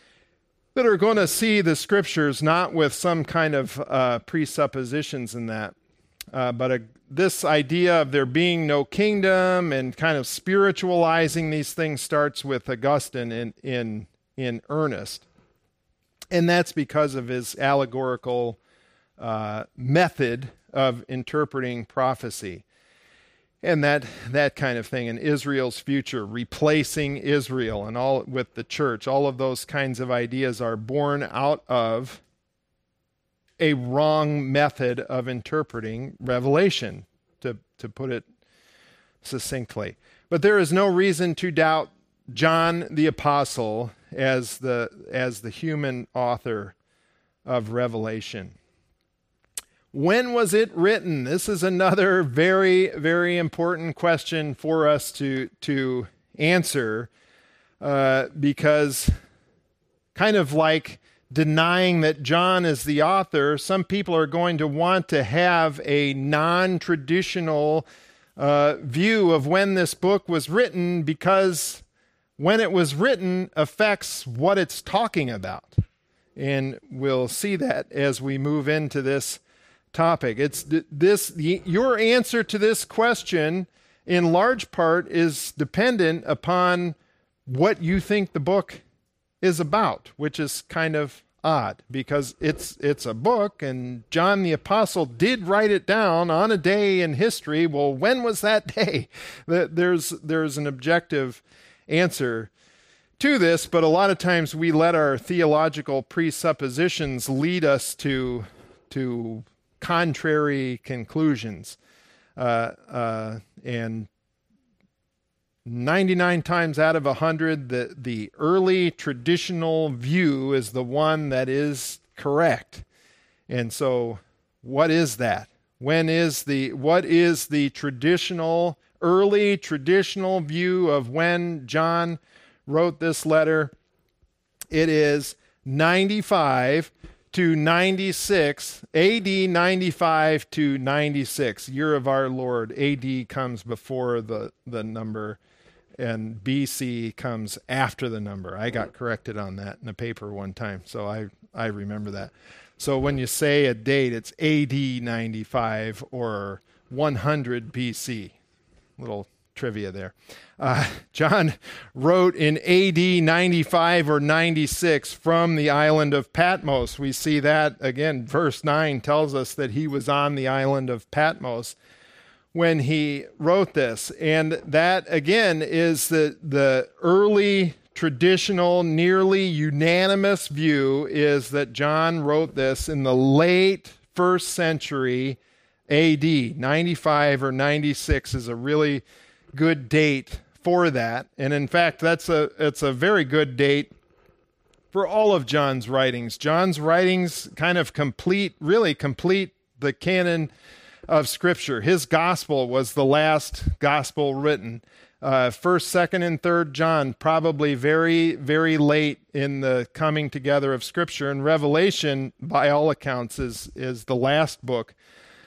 that are going to see the scriptures not with some kind of uh, presuppositions in that, uh, but a, this idea of there being no kingdom and kind of spiritualizing these things starts with Augustine in in in earnest, and that's because of his allegorical uh, method of interpreting prophecy. And that that kind of thing, and Israel's future, replacing Israel, and all with the church, all of those kinds of ideas are born out of a wrong method of interpreting Revelation, to, to put it succinctly. But there is no reason to doubt John the Apostle as the as the human author of Revelation. When was it written? This is another very, very important question for us to, to answer, uh, because kind of like denying that John is the author, some people are going to want to have a non-traditional uh, view of when this book was written, because when it was written affects what it's talking about. And we'll see that as we move into this topic. It's this, your answer to this question in large part is dependent upon what you think the book is about, which is kind of odd, because it's it's a book, and John the Apostle did write it down on a day in history. Well, when was that day? There's there's an objective answer to this, but a lot of times we let our theological presuppositions lead us to to contrary conclusions, uh, uh, and ninety-nine times out of one hundred, the, the early traditional view is the one that is correct. And so what is that? When is the, what is the traditional, early traditional view of when John wrote this letter? It is ninety-five to ninety-six, A D ninety-five to ninety-six, year of our Lord. A D comes before the, the number, and B C comes after the number. I got corrected on that in a paper one time, so I, I remember that. So when you say a date, it's A D ninety-five or one hundred B C. Little trivia there. Uh, John wrote in A D ninety-five or ninety-six from the island of Patmos. We see that, again, verse nine tells us that he was on the island of Patmos when he wrote this. And that, again, is the, the early traditional, nearly unanimous view, is that John wrote this in the late first century A D. ninety-five or ninety-six is a really good date for that. And in fact, that's a it's a very good date for all of John's writings. John's writings kind of complete, really complete the canon of Scripture. His gospel was the last gospel written. Uh, first, second, and third John, probably very, very late in the coming together of Scripture. And Revelation, by all accounts, is, is the last book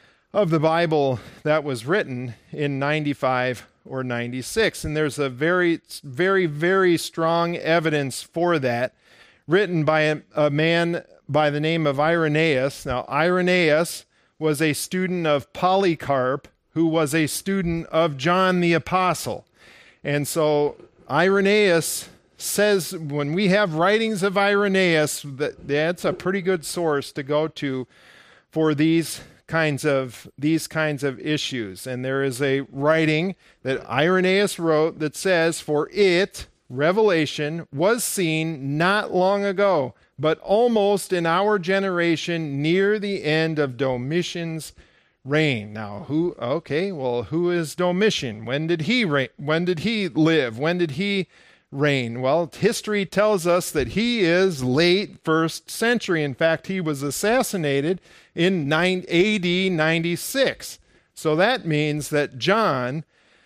of the Bible that was written in ninety-five or ninety-six. And there's a very, very, very strong evidence for that, written by a, a man by the name of Irenaeus. Now, Irenaeus was a student of Polycarp, who was a student of John the Apostle. And so Irenaeus says, when we have writings of Irenaeus, that that's a pretty good source to go to for these kinds of these kinds of issues. And there is a writing that Irenaeus wrote that says, "For it, Revelation, was seen not long ago, but almost in our generation, near the end of Domitian's reign." Now, who? Okay, well, who is Domitian? When did he reign? When did he live? When did he reign? Well, history tells us that he is late first century. In fact, he was assassinated in A D ninety-six. So that means that John,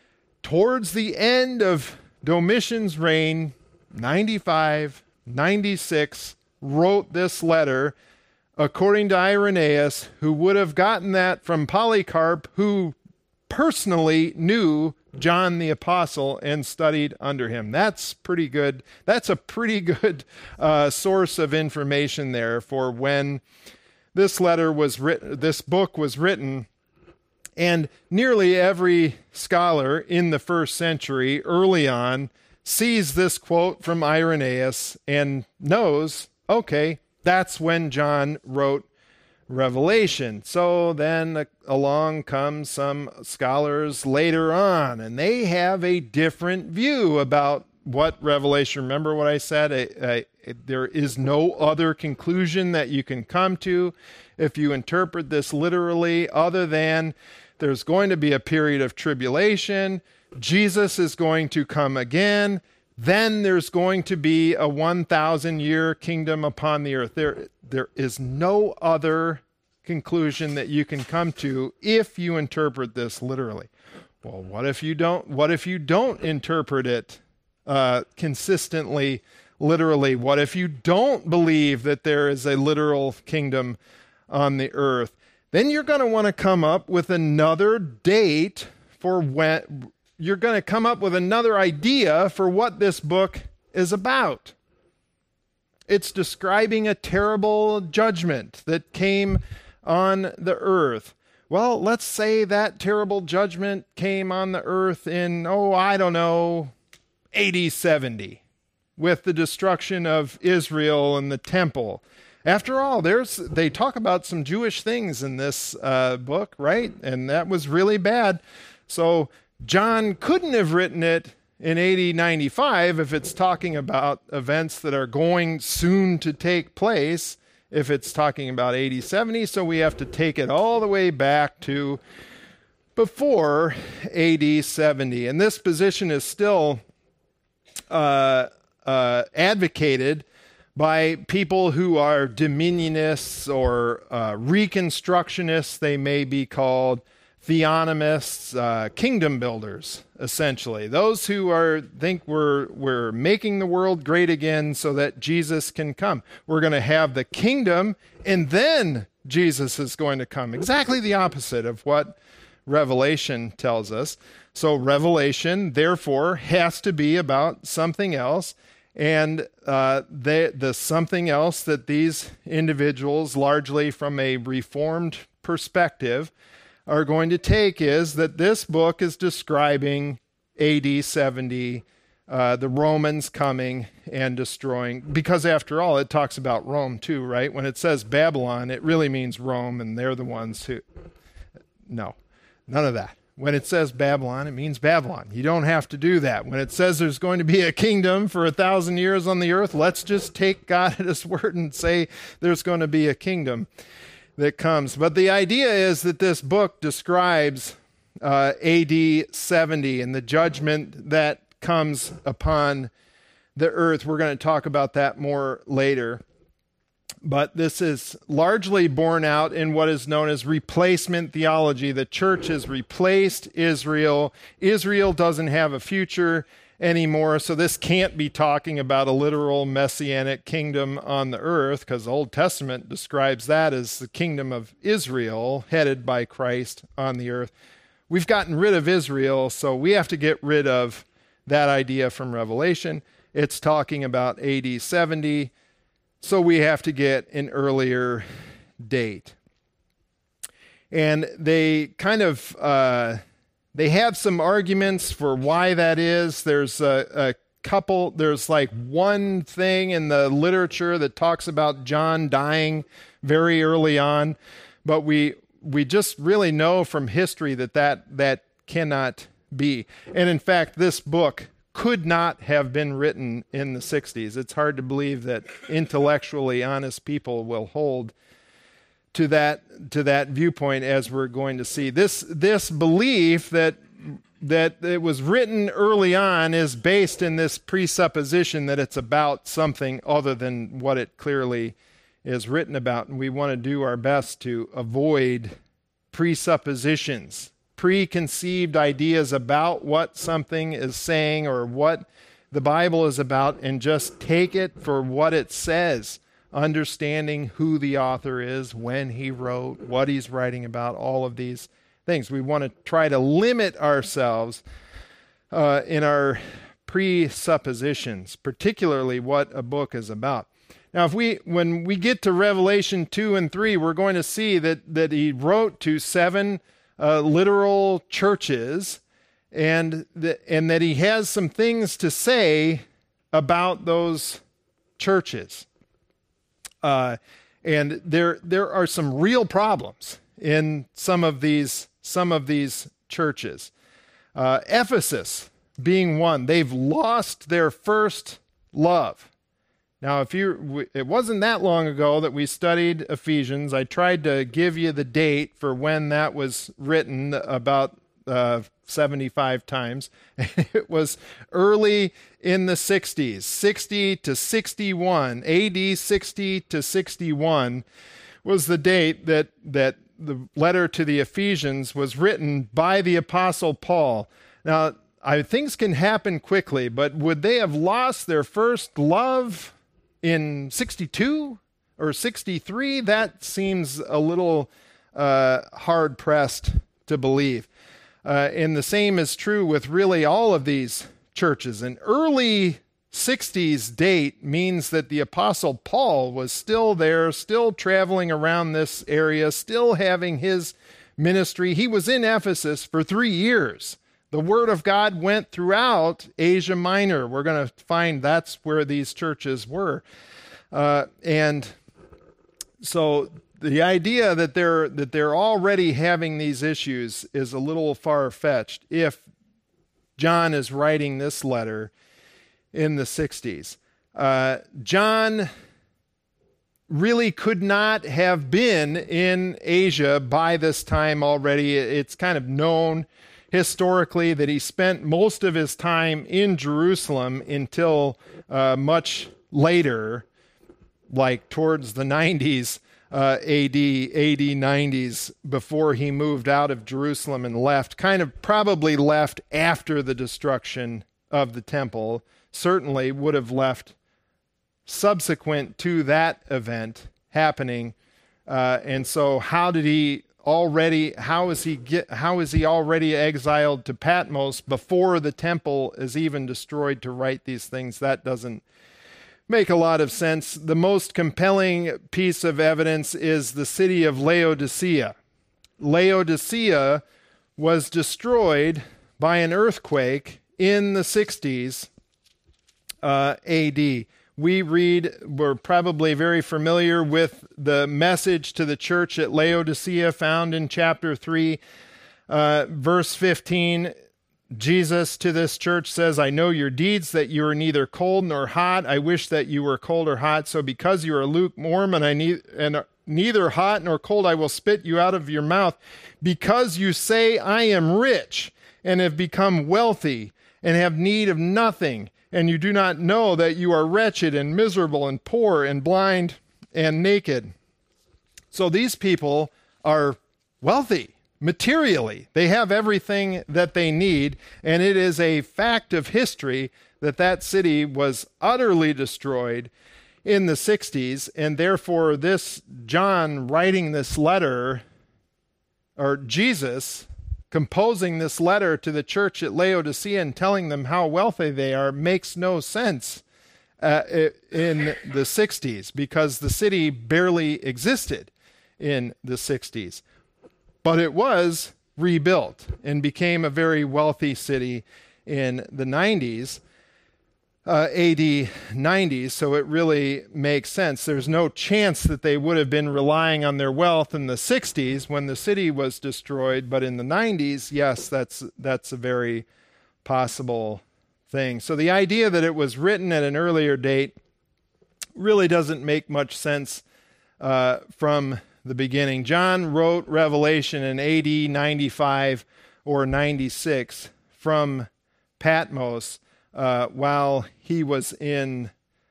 towards the end of Domitian's reign, ninety-five, ninety-six, wrote this letter, according to Irenaeus, who would have gotten that from Polycarp, who personally knew John the Apostle and studied under him. That's pretty good. That's a pretty good uh, source of information there for when this letter was written, this book was written. And nearly every scholar in the first century, early on, sees this quote from Irenaeus and knows, okay, that's when John wrote Revelation. So then uh, along come some scholars later on, and they have a different view about what Revelation. Remember what I said? A, a, a, there is no other conclusion that you can come to if you interpret this literally, other than there's going to be a period of tribulation. Jesus is going to come again. Then there's going to be a one thousand year kingdom upon the earth. There, there is no other conclusion that you can come to if you interpret this literally. Well, what if you don't? What if you don't interpret it uh, consistently, literally? What if you don't believe that there is a literal kingdom on the earth? Then you're going to want to come up with another date for when. You're going to come up with another idea for what this book is about. It's describing a terrible judgment that came on the earth. Well, let's say that terrible judgment came on the earth in, oh, I don't know, A D seventy, with the destruction of Israel and the temple. After all, there's they talk about some Jewish things in this uh, book, right? And that was really bad. So John couldn't have written it in A D ninety-five if it's talking about events that are going soon to take place, if it's talking about A D seventy. So we have to take it all the way back to before A D seventy. And this position is still uh, uh, advocated by people who are dominionists or uh, reconstructionists, they may be called, theonomists, uh, kingdom builders, essentially. Those who are think we're we're making the world great again so that Jesus can come. We're going to have the kingdom, and then Jesus is going to come. Exactly the opposite of what Revelation tells us. So Revelation, therefore, has to be about something else. And uh, the, the something else that these individuals, largely from a Reformed perspective, are going to take is that this book is describing A D seventy, uh, the Romans coming and destroying, because after all, it talks about Rome too, right? When it says Babylon, it really means Rome, and they're the ones who, no, none of that. When it says Babylon, it means Babylon. You don't have to do that. When it says there's going to be a kingdom for a thousand years on the earth, let's just take God at his word and say there's going to be a kingdom that comes. But the idea is that this book describes uh, A D seventy and the judgment that comes upon the earth. We're going to talk about that more later. But this is largely borne out in what is known as replacement theology. The church has replaced Israel. Israel doesn't have a future anymore, so this can't be talking about a literal messianic kingdom on the earth, because the Old Testament describes that as the kingdom of Israel headed by Christ on the earth. We've gotten rid of Israel, so we have to get rid of that idea from Revelation. It's talking about A D seventy, so we have to get an earlier date. And they kind of, uh, they have some arguments for why that is. There's a, a couple, there's like one thing in the literature that talks about John dying very early on, but we we just really know from history that that, that cannot be. And in fact, this book could not have been written in the sixties. It's hard to believe that intellectually honest people will hold to that to that viewpoint, as we're going to see. This this belief that that it was written early on is based in this presupposition that it's about something other than what it clearly is written about. And we want to do our best to avoid presuppositions, preconceived ideas about what something is saying or what the Bible is about, and just take it for what it says, understanding who the author is, when he wrote, what he's writing about, all of these things. We want to try to limit ourselves uh, in our presuppositions, particularly what a book is about. Now, if we, when we get to Revelation two and three, we're going to see that, that he wrote to seven Uh, literal churches, and th- and that he has some things to say about those churches. Uh, and there there are some real problems in some of these some of these churches. Uh, Ephesus being one, they've lost their first love. Now, if you, it wasn't that long ago that we studied Ephesians. I tried to give you the date for when that was written, about uh, seventy-five times. It was early in the sixties, sixty to sixty-one, A D sixty to sixty-one was the date that that the letter to the Ephesians was written by the Apostle Paul. Now, I, things can happen quickly, but would they have lost their first love in sixty-two or sixty-three? That seems a little uh, hard-pressed to believe. Uh, and the same is true with really all of these churches. An early sixties date means that the Apostle Paul was still there, still traveling around this area, still having his ministry. He was in Ephesus for three years. The Word of God went throughout Asia Minor. We're going to find that's where these churches were. Uh, and so the idea that they're that they're already having these issues is a little far-fetched if John is writing this letter in the sixties. Uh, John really could not have been in Asia by this time already. It's kind of known historically that he spent most of his time in Jerusalem until uh, much later, like towards the nineties uh, A D, A D nineties, before he moved out of Jerusalem and left, kind of probably left after the destruction of the temple, certainly would have left subsequent to that event happening. Uh, and so how did he already, how is he get, how is he already exiled to Patmos before the temple is even destroyed to write these things? That doesn't make a lot of sense. The most compelling piece of evidence is the city of Laodicea. Laodicea was destroyed by an earthquake in the sixties uh, A D. We read, we're probably very familiar with the message to the church at Laodicea found in chapter three, uh, verse fifteen. Jesus to this church says, I know your deeds, that you are neither cold nor hot. I wish that you were cold or hot. So because you are lukewarm and I need, and neither hot nor cold, I will spit you out of your mouth. Because you say, I am rich and have become wealthy and have need of nothing, and you do not know that you are wretched and miserable and poor and blind and naked. So these people are wealthy materially. They have everything that they need, and it is a fact of history that that city was utterly destroyed in the sixties, and therefore this John writing this letter, or Jesus composing this letter to the church at Laodicea and telling them how wealthy they are, makes no sense uh, in the sixties, because the city barely existed in the sixties. But it was rebuilt and became a very wealthy city in the nineties. Uh, A D nineties, so it really makes sense. There's no chance that they would have been relying on their wealth in the sixties when the city was destroyed, but in the nineties, yes, that's that's a very possible thing. So the idea that it was written at an earlier date really doesn't make much sense uh, from the beginning. John wrote Revelation in A D ninety-five or ninety-six from Patmos, Uh, while he was in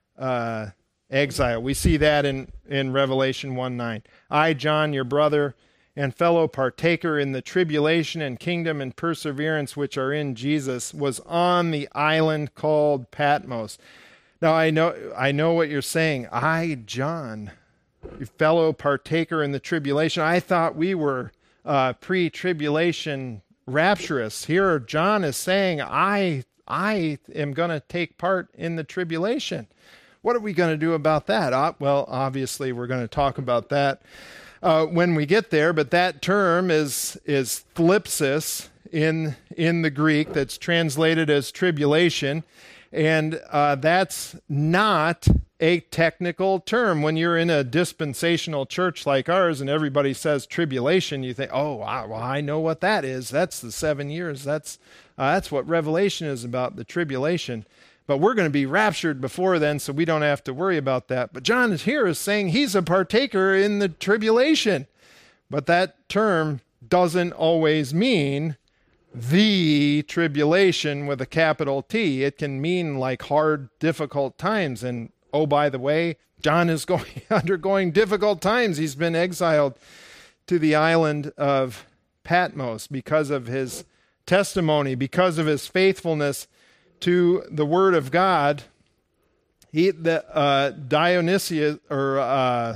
uh, exile. We see that in, in Revelation one nine. I, John, your brother and fellow partaker in the tribulation and kingdom and perseverance which are in Jesus, was on the island called Patmos. Now, I know, I know what you're saying. I, John, your fellow partaker in the tribulation. I thought we were uh, pre-tribulation rapturous. Here, John is saying, I I am going to take part in the tribulation. What are we going to do about that? Uh, well, obviously, we're going to talk about that uh, when we get there, but that term is is thlipsis in, in the Greek, that's translated as tribulation, and uh, that's not a technical term. When you're in a dispensational church like ours and everybody says tribulation, you think, oh, well, I know what that is. That's the seven years. That's Uh, that's what Revelation is about, the tribulation. But we're going to be raptured before then, so we don't have to worry about that. But John is here is saying he's a partaker in the tribulation. But that term doesn't always mean the tribulation with a capital T. It can mean like hard, difficult times. And oh, by the way, John is going undergoing difficult times. He's been exiled to the island of Patmos because of his testimony, because of his faithfulness to the Word of God. He, the uh, Dionysius or uh,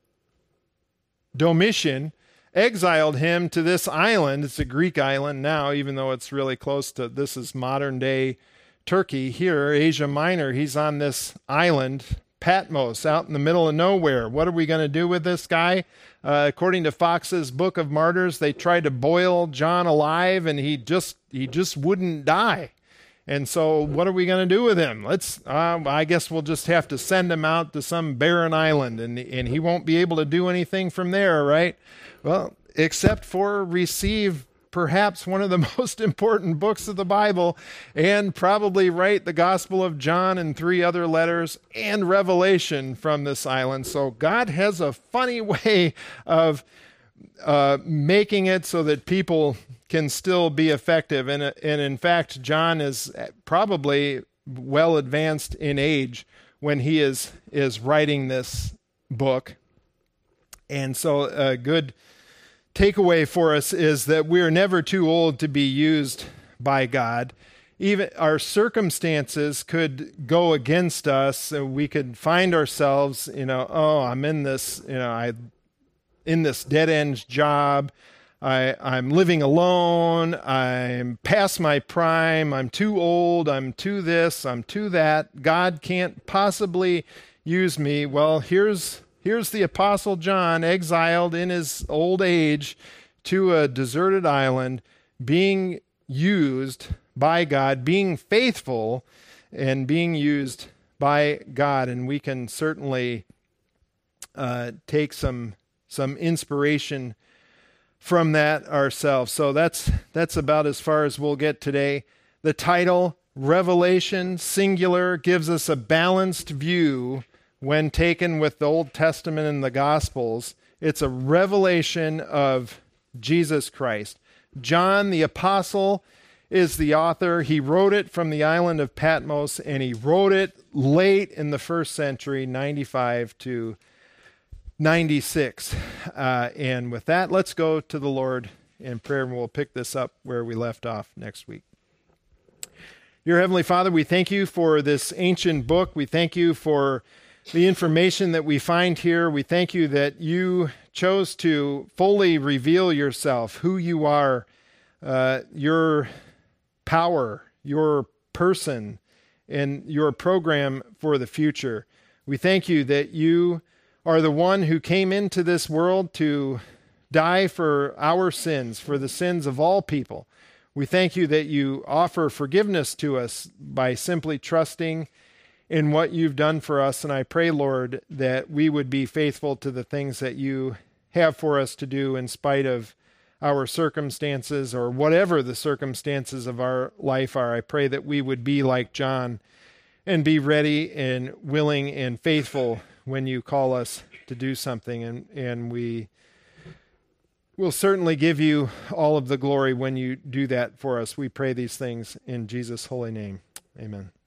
Domitian exiled him to this island. It's a Greek island now, even though it's really close to, this is modern day Turkey. Here, Asia Minor, he's on this island, Patmos, out in the middle of nowhere. What are we going to do with this guy? Uh, according to Fox's Book of Martyrs, they tried to boil John alive, and he just he just wouldn't die. And so, what are we going to do with him? Let's. Uh, I guess we'll just have to send him out to some barren island, and and he won't be able to do anything from there, right? Well, except for receive perhaps one of the most important books of the Bible, and probably write the Gospel of John and three other letters and Revelation from this island. So God has a funny way of uh, making it so that people can still be effective. And, and in fact, John is probably well advanced in age when he is, is writing this book. And so a good takeaway for us is that we are never too old to be used by God. Even our circumstances could go against us. We could find ourselves, you know, oh, I'm in this, you know, I in this dead end job. I, I'm living alone. I'm past my prime. I'm too old. I'm too this. I'm too that. God can't possibly use me. Well, here's Here's the Apostle John, exiled in his old age to a deserted island, being used by God, being faithful and being used by God. And we can certainly uh, take some some inspiration from that ourselves. So that's that's about as far as we'll get today. The title, Revelation, singular, gives us a balanced view when taken with the Old Testament and the Gospels. It's a revelation of Jesus Christ. John the Apostle is the author. He wrote it from the island of Patmos, and he wrote it late in the first century, ninety-five to ninety-six. Uh, and with that, let's go to the Lord in prayer, and we'll pick this up where we left off next week. Dear Heavenly Father, we thank you for this ancient book. We thank you for the information that we find here. We thank you that you chose to fully reveal yourself, who you are, uh, your power, your person, and your program for the future. We thank you that you are the one who came into this world to die for our sins, for the sins of all people. We thank you that you offer forgiveness to us by simply trusting in what you've done for us. And I pray, Lord, that we would be faithful to the things that you have for us to do in spite of our circumstances or whatever the circumstances of our life are. I pray that we would be like John and be ready and willing and faithful when you call us to do something. And, and we will certainly give you all of the glory when you do that for us. We pray these things in Jesus' holy name. Amen.